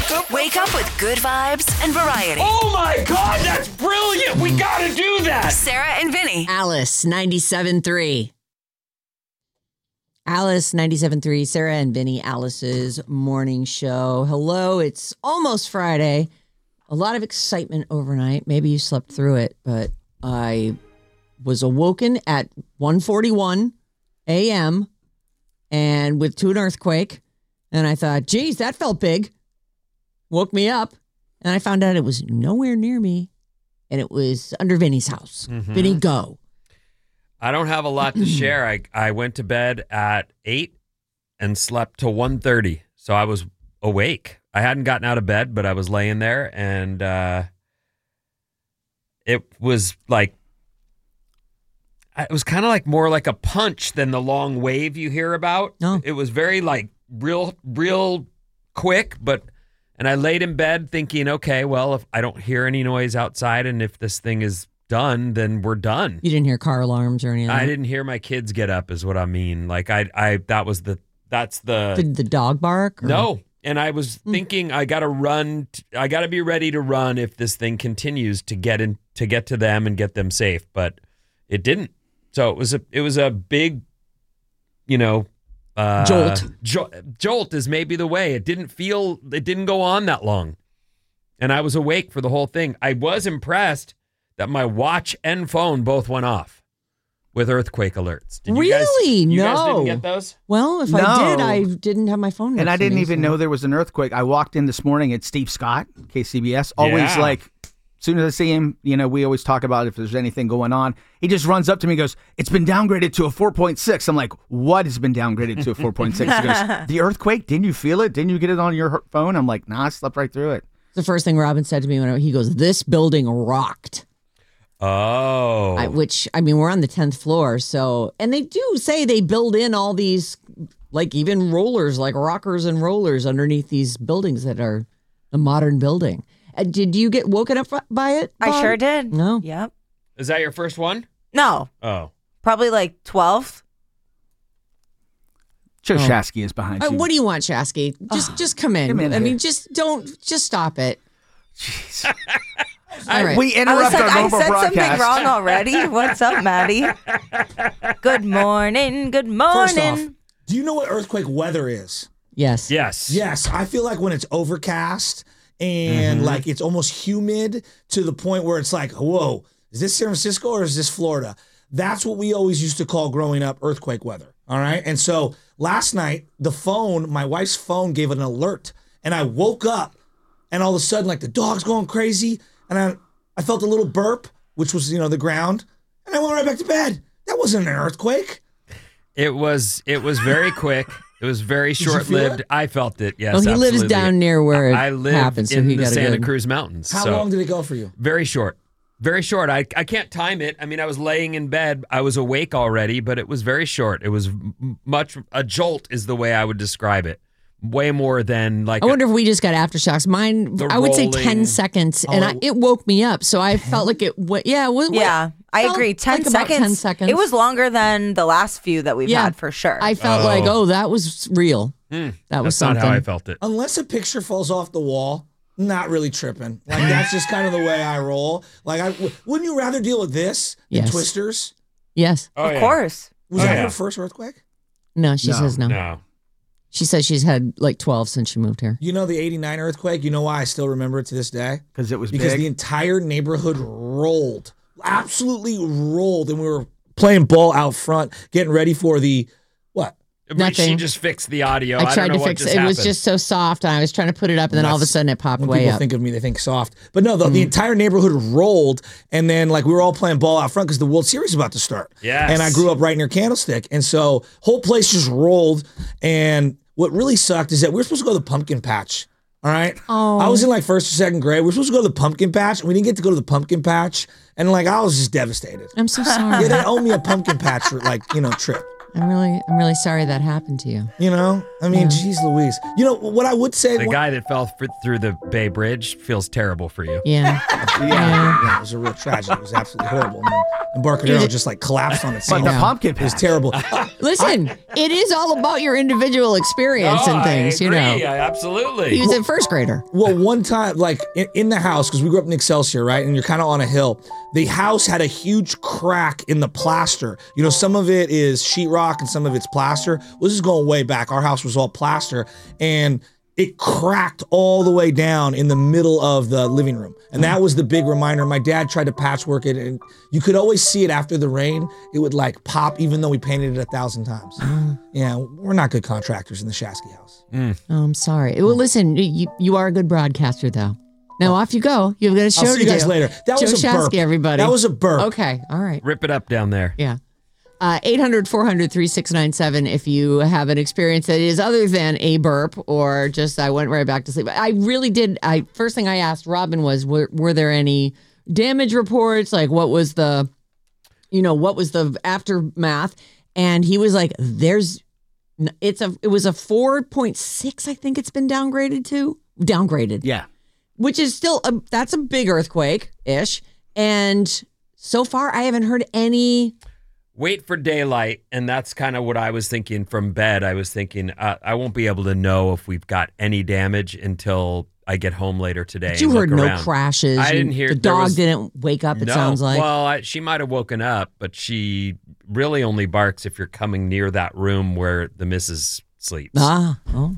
Wake up with good vibes and variety. Oh my God, that's brilliant. We got to do that. Sarah and Vinny. Alice 97.3. Alice 97.3, Sarah and Vinny, Alice's morning show. Hello, it's almost Friday. A lot of excitement overnight. Maybe you slept through it, but I was awoken at 1:41 a.m. and to an earthquake. And I thought, geez, that felt big. Woke me up. And I found out it was nowhere near me. And it was under Vinny's house. Mm-hmm. Vinny, go. I don't have a lot to share. I went to bed at 8 and slept till 1:30. So I was awake. I hadn't gotten out of bed, but I was laying there, and it was like, it was kind of like more like a punch than the long wave you hear about. Oh. It was very like real quick, and I laid in bed thinking, okay, well, if I don't hear any noise outside and if this thing is done, then we're done. You didn't hear car alarms or anything? I didn't hear my kids get up is what I mean. Like that's the... Did the dog bark? Or? No. And I was thinking I got to run. I got to be ready to run if this thing continues to get to them and get them safe. But it didn't. So it was a big, Jolt. Jolt is maybe the way. It didn't go on that long. And I was awake for the whole thing. I was impressed that my watch and phone both went off with earthquake alerts. Did Really? You guys No. didn't get those? Well, if No. I did, I didn't have my phone next And I to didn't me, even so- know there was an earthquake. I walked in this morning at Steve Scott, KCBS. Always Yeah. like, as soon as I see him, we always talk about if there's anything going on. He just runs up to me and goes, "It's been downgraded to a 4.6. I'm like, what has been downgraded to a 4.6? He goes, "The earthquake? Didn't you feel it? Didn't you get it on your phone?" I'm like, nah, I slept right through it. The first thing Robin said to me when he goes, "This building rocked." Oh. We're on the 10th floor, so, and they do say they build in all these, like even rollers, like rockers and rollers underneath these buildings that are a modern building. Did you get woken up by it, Bob? I sure did. No? Yep. Is that your first one? No. Oh. Probably like 12th. Joe Shasky is behind you. What do you want, Shasky? Just come in. Come in here. Just stop it. Jeez. All right. We I was interrupt like, our I mobile said something broadcast. wrong already. What's up, Maddie? Good morning. Good First off, morning. do you know what earthquake weather is? Yes. Yes. Yes, I feel like when it's overcast and like it's almost humid to the point where it's like, whoa, is this San Francisco or is this Florida? That's what we always used to call growing up earthquake weather. All right. And so last night, my wife's phone gave an alert and I woke up and all of a sudden, like the dog's going crazy. And I felt a little burp, which was, the ground. And I went right back to bed. That wasn't an earthquake. It was very quick. It was very you feel short-lived. it? I felt it, yes, Well, he lives absolutely. down near where it I live happens, so in he the got a Santa good- Cruz Mountains. How so long did it go for you? Very short. Very short. I can't time it. I mean, I was laying in bed. I was awake already, but it was very short. It was a jolt is the way I would describe it. Way more than like I wonder if we just got aftershocks. Mine, The I would say rolling. 10 seconds, and it woke me up. So I felt like it went, Yeah, I felt agree. 10 like about seconds. 10 seconds. It was longer than the last few that we've had for sure. I felt like, that was real. That was that's something. not how I felt it. Unless a picture falls off the wall, not really tripping. Like that's just kind of the way I roll. Like, wouldn't you rather deal with this than Yes. Twisters? Yes. Oh, of course. Was Oh, that yeah. her first earthquake? No, she No. says no. No. She says she's had like 12 since she moved here. You know the '89 earthquake. You know why I still remember it to this day? Because it was Because big. the entire neighborhood rolled, absolutely rolled, and we were playing ball out front, getting ready for the what? She Nothing. just fixed the audio. I tried don't know to what fix it. just It was happened. just so soft, and I was trying to put it up, and then all of a That's- sudden it popped When way people up. think of me, they think soft. But no, the entire neighborhood rolled, and then like we were all playing ball out front because the World Series was about to start. Yes. And I grew up right near Candlestick, and so whole place just rolled. And what really sucked is that we were supposed to go to the pumpkin patch. All right. Oh. I was in like first or second grade. We were supposed to go to the pumpkin patch, and we didn't get to go to the pumpkin patch. And like I was just devastated. I'm so sorry. Yeah, they owe me a pumpkin patch trip. I'm really sorry that happened to you. You know, I mean, geez Louise. You know, what I would say... The guy that fell through the Bay Bridge feels terrible for you. Yeah. Yeah, it was a real tragedy. It was absolutely horrible. And Embarcadero just like collapsed on itself. But the pumpkin It was patch. terrible. Listen, it is all about your individual experience and things, I agree. you know. Absolutely. He was a first grader. Well, one time, like in the house, because we grew up in Excelsior, right? And you're kind of on a hill. The house had a huge crack in the plaster. You know, some of it is sheetrock and some of it's plaster. Well, this is going way back. Our house was all plaster. And it cracked all the way down in the middle of the living room. And that was the big reminder. My dad tried to patchwork it, and you could always see it after the rain. It would like pop, even though we painted it 1,000 times. Yeah, we're not good contractors in the Shasky house. Oh, I'm sorry. Well, listen, you are a good broadcaster, though. Now off you go. You've got a show I'll see to you guys do. later. That Joe was a burp. Shasky, everybody. That was a burp. Okay, all right. Rip it up down there. Yeah. 800-400-3697 if you have an experience that is other than a burp or just I went right back to sleep. I really did. First thing I asked Robin was, were there any damage reports? Like what was the aftermath? And he was like, it was a 4.6. I think it's been downgraded. Yeah. Which is still, that's a big earthquake-ish. And so far I haven't heard any... Wait for daylight, and that's kind of what I was thinking from bed. I was thinking I won't be able to know if we've got any damage until I get home later today. But you and heard look no around. crashes. I didn't hear. The there dog was- didn't wake up, it No. sounds like. Well, she might have woken up, but she really only barks if you're coming near that room where the missus sleeps. Oh.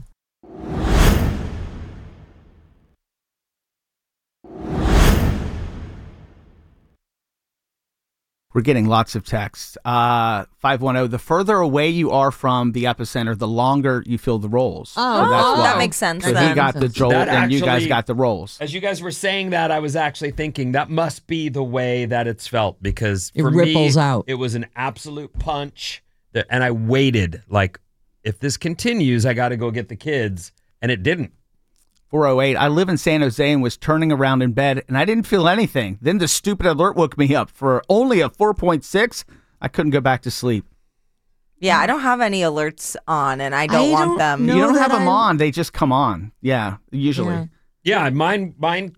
We're getting lots of texts. 510, the further away you are from the epicenter, the longer you feel the rolls. Oh, that's why. that makes sense So he then. got the jolt That and you guys actually- got the rolls. As you guys were saying that, I was actually thinking that must be the way that it's felt because It for ripples me, out. it was an absolute punch. And I waited like, if this continues, I got to go get the kids, and it didn't. 408, I live in San Jose and was turning around in bed and I didn't feel anything. Then the stupid alert woke me up. For only a 4.6, I couldn't go back to sleep. Yeah, I don't have any alerts on, and I don't want them. know You don't that have them I'm- on. They just come on. Yeah, usually. Yeah. Yeah, mine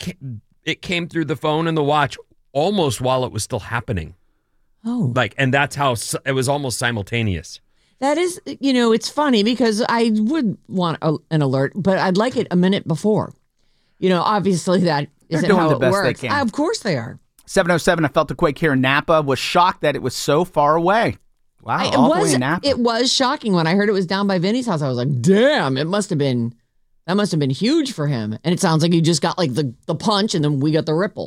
it came through the phone and the watch almost while it was still happening. Oh. Like, and that's how it was almost simultaneous. That is, it's funny because I would want an alert, but I'd like it a minute before. Obviously that They're isn't doing how the it best they works. can. Of course they are. 707, I felt the quake here in Napa. Was shocked that it was so far away. Wow, all the way in Napa. It was shocking when I heard it was down by Vinny's house. I was like, damn, that must have been huge for him. And it sounds like he just got like the punch and then we got the ripple.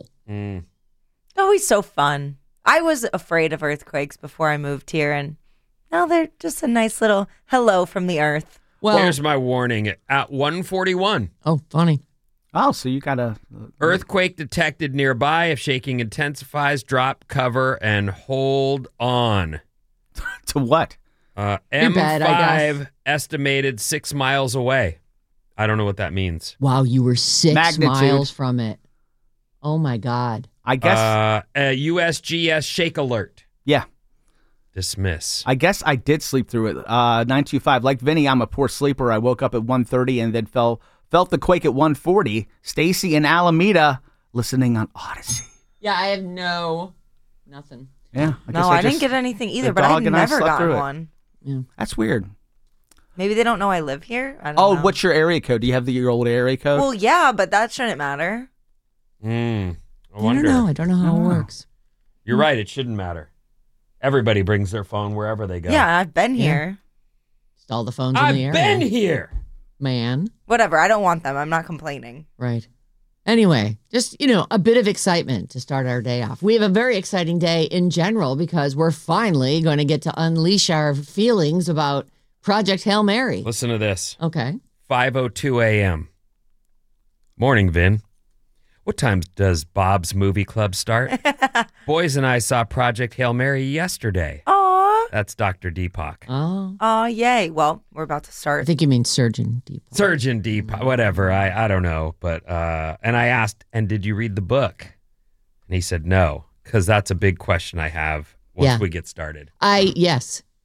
Always so fun. I was afraid of earthquakes before I moved here, and now they're just a nice little hello from the earth. Well, Here's my warning at 1:41. oh, funny. Oh, so you got a... Earthquake detected nearby. If shaking intensifies, drop cover and hold on. To what? You're bad, I M5 estimated 6 miles away. I don't know what that means. Wow, you were 6 Magnitude. miles from it. Oh my God. I guess... A USGS shake alert. yeah. Dismiss. I guess I did sleep through it. 925. Like Vinny, I'm a poor sleeper. I woke up at 1:30 and then felt the quake at 1:40. Stacy in Alameda listening on Odyssey. Yeah, I have nothing. Yeah. No, I didn't get anything either, but I've dog and I never slept gotten through it. one. That's weird. Maybe they don't know I live here. I don't Oh, know. what's your area code? Do you have your old area code? Well, yeah, but that shouldn't matter. I I wonder. don't know. I don't know how it Oh. works. You're right. It shouldn't matter. Everybody brings their phone wherever they go. Yeah, I've been Yeah. here. Just all the phones in I've the area. been here. Man. Whatever. I don't want them. I'm not complaining. Right. Anyway, just, a bit of excitement to start our day off. We have a very exciting day in general because we're finally going to get to unleash our feelings about Project Hail Mary. Listen to this. Okay. 5:02 a.m. Morning, Vin. What time does Bob's Movie Club start? Boys and I saw Project Hail Mary yesterday. Aw. That's Dr. Deepak. Oh, Aw, yay. Well, we're about to I start. think you mean Surgeon Deep. Surgeon Deepak, whatever. I don't know. But, and I asked, and did you read the book? And he said no, because that's a big question I have once Yeah. we get started. Yes.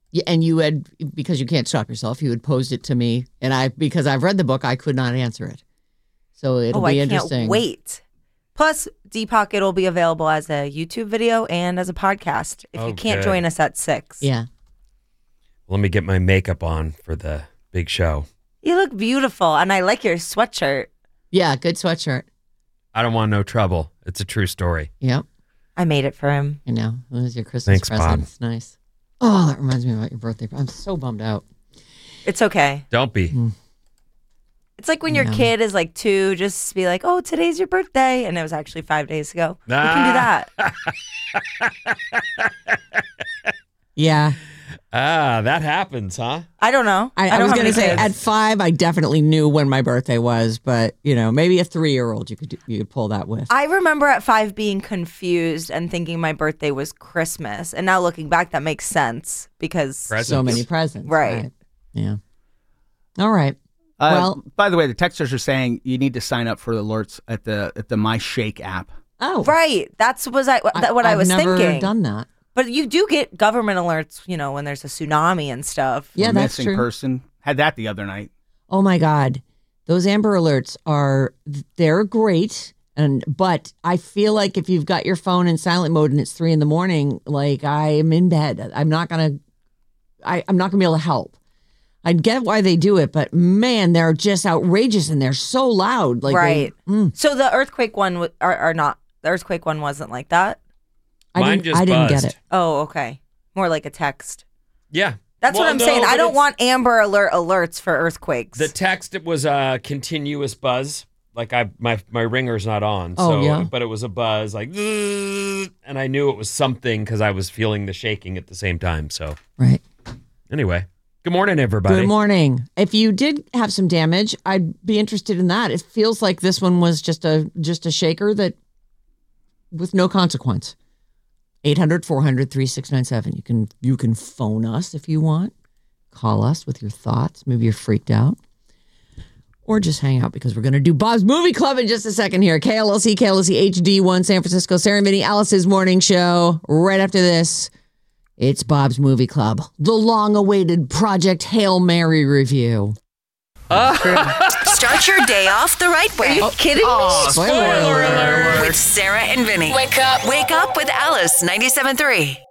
Yeah, and you had, because you can't stop yourself, you had posed it to me, and because I've read the book, I could not answer it. So it'll be interesting. I can't wait. Plus, Deepak, it'll be available as a YouTube video and as a podcast if you can't join us at 6. Yeah. Let me get my makeup on for the big show. You look beautiful, and I like your sweatshirt. Yeah, good sweatshirt. I don't want no trouble. It's a true story. Yep. I made it for him. I know. It was your Christmas Thanks, present. Bob. It's nice. Oh, that reminds me about your birthday. I'm so bummed out. It's okay. Don't be. It's like when your kid is like 2, just be like, oh, today's your birthday. And it was actually 5 days ago. You can do that. Yeah. That happens, huh? I don't know. I don't was have going to any say kids. at 5, I definitely knew when my birthday was, but maybe a 3-year-old you could pull that with. I remember at 5 being confused and thinking my birthday was Christmas. And now looking back, that makes sense because So many presents. Right. Yeah. All right. Well, by the way, the texters are saying you need to sign up for the alerts at the My Shake app. oh, right. That's what I was I've never thinking. done that. But you do get government alerts, when there's a tsunami and stuff. Yeah, A that's missing true. person. Had that the other night. Oh my God. Those Amber Alerts they're great. But I feel like if you've got your phone in silent mode and it's 3 a.m, like I'm in bed, I'm not going to be able to help. I get why they do it, but man, they're just outrageous and they're so loud. Like Right. So the earthquake one are not. The earthquake one wasn't like that. I didn't get buzzed. it. Oh, okay. More like a text. Yeah. That's what Well, I'm no, saying. I but don't it's- want Amber Alert alerts for earthquakes. The text, it was a continuous buzz. Like my ringer's not on. Oh, So, yeah. But it was a buzz like, "Zzz," and I knew it was something because I was feeling the shaking at the same time. So Right. anyway, good morning, everybody. Good morning. If you did have some damage, I'd be interested in that. It feels like this one was just a shaker that with no consequence. 800-400-3697. You can phone us if you want. Call us with your thoughts. Maybe you're freaked out. Or just hang out because we're going to do Bob's Movie Club in just a second here. KLLC HD1 San Francisco. Sarah and Vinny, Alice's morning show. Right after this, it's Bob's Movie Club, the long-awaited Project Hail Mary review. Start your day off the right way. Are you kidding me? Spoiler alert. With Sarah and Vinny. Wake up. Wake up with Alice 97.3.